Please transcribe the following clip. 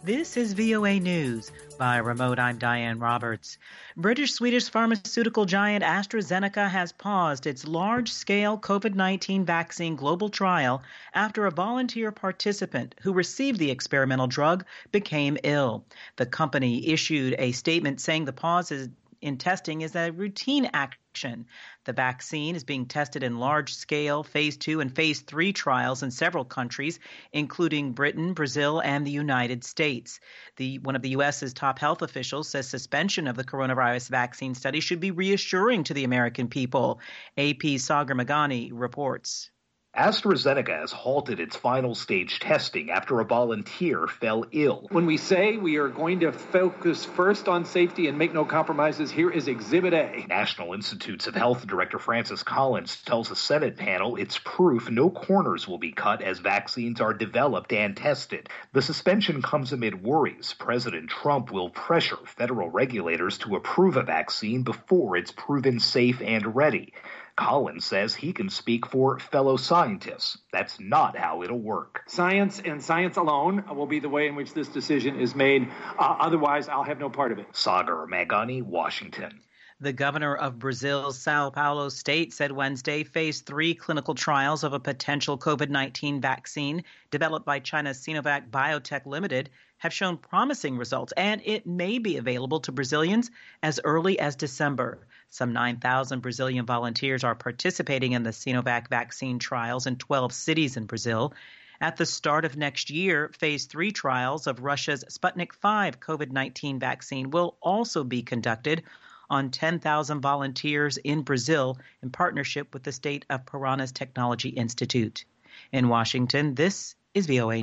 This is VOA News. By remote, I'm Diane Roberts. British-Swedish pharmaceutical giant AstraZeneca has paused its large-scale COVID-19 vaccine global trial after a volunteer participant who received the experimental drug became ill. The company issued a statement saying the pause in testing is a routine action. The vaccine is being tested in large-scale phase 2 and phase 3 trials in several countries, including Britain, Brazil, and the United States. One of the U.S.'s top health officials says suspension of the coronavirus vaccine study should be reassuring to the American people. AP's Sagar Meghani reports. AstraZeneca has halted its final stage testing after a volunteer fell ill. When we say we are going to focus first on safety and make no compromises, here is Exhibit A. National Institutes of Health Director Francis Collins tells a Senate panel it's proof no corners will be cut as vaccines are developed and tested. The suspension comes amid worries President Trump will pressure federal regulators to approve a vaccine before it's proven safe and ready. Collins says he can speak for fellow scientists. That's not how it'll work. Science and science alone will be the way in which this decision is made. Otherwise, I'll have no part of it. Sagar Meghani, Washington. The governor of Brazil's Sao Paulo state said Wednesday phase 3 clinical trials of a potential COVID-19 vaccine developed by China's Sinovac Biotech Limited have shown promising results, and it may be available to Brazilians as early as December. Some 9,000 Brazilian volunteers are participating in the Sinovac vaccine trials in 12 cities in Brazil. At the start of next year, phase 3 trials of Russia's Sputnik V COVID-19 vaccine will also be conducted on 10,000 volunteers in Brazil in partnership with the state of Paraná's Technology Institute. In Washington, this is VOA